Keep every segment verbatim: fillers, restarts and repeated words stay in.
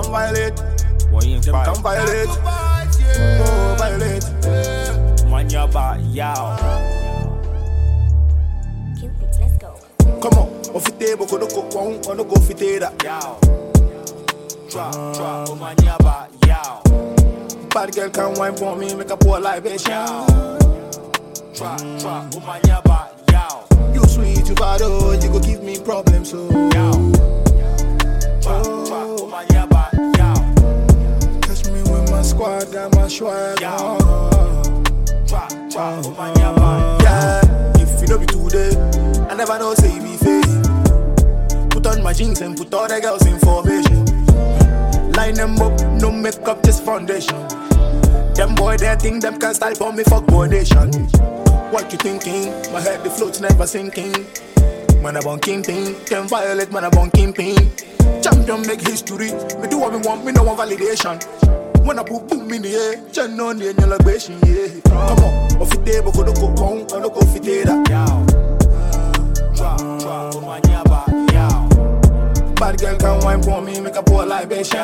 come violate. Boy, you Them come violate. Oh, violate. Man, you're bad, yow. Cupid, let's go. Come on, off the table, go to cook one, or no go fit that. Yow. Drop, drop, oh man, you're bad, yow. Bad girl can wine for me, make a poor libation. Drop, drop, oh man, you're bad, yow. You sweet, you bad, oh, you go give me problems, so. Yow. Drop, drop, oh man, you're bad, yow. Catch me with my squad, got my swag. Yow. Drop, drop, oh man, you're bad, yeah. If you know me today, I never know say you be fake. Put on my jeans and put all the girls in formation. Line them up, no makeup, just foundation. Them boy, they think them can style for me, fuck boy nation. What you thinking? My head, the float's never sinking. Man, I born kingpin, them violate, man, I born kingpin. Champion make history, me do what me want, me no want validation. When I put boom in the air, turn on the celebration, yeah. Come on, off the table, go to go home, or no go fit that. yow. Drop, drop, oh man, you're bad, yow. Bad girl can wine for me, make a poor libation.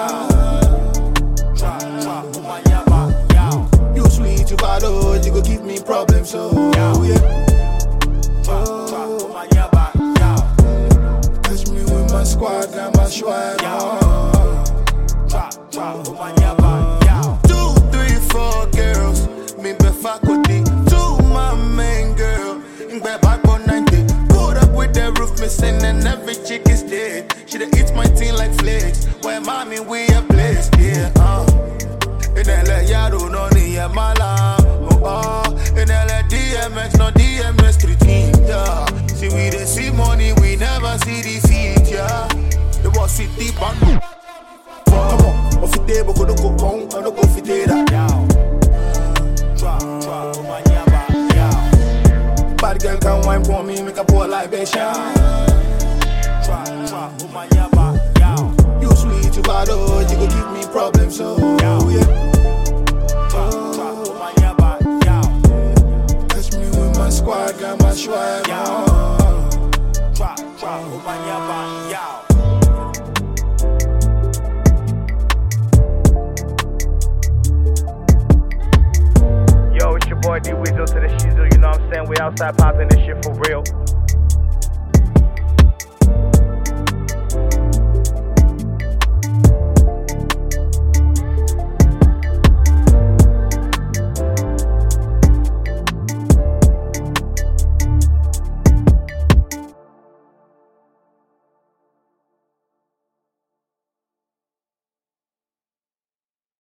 Drop, drop, oh man, you're bad, yow. You sweet, you bad, oh, you go give me problems, so Yow. yeah. Drop, drop, oh man, you're bad, yow. Catch me with my squad, got my swag. Yow. Drop, drop, oh man, you're bad, yow. Two, three, four girls, me be faculty. Two, my main girl, in back on ninety. Put up with the roof missing and every chick is dead. She da eats my team like flakes. Where mommy we a place, yeah, uh. In L A, Yaro, no ni a mala, oh, uh. In L A, D M X, no D M S three team, yeah. See we dey see money, we never see defeat, yeah. The boss city band. Come on, off the table, go to go home, or no go fit that. Yow. Drop, drop, oh man, you're bad, yow. Bad girl can wine for me, make a poor libation. Drop, drop, oh man, you're bad, yow. You sweet, you bad, oh, you go give me problems, so Yow. yeah. Drop, drop, oh man, you're bad, yow. Catch me with my squad, got my swag. Yow. Drop, drop, oh man, you're bad, yow. Yo, it's your boy D Weasel to the Shizzle, you know what I'm saying? We outside popping this shit for real.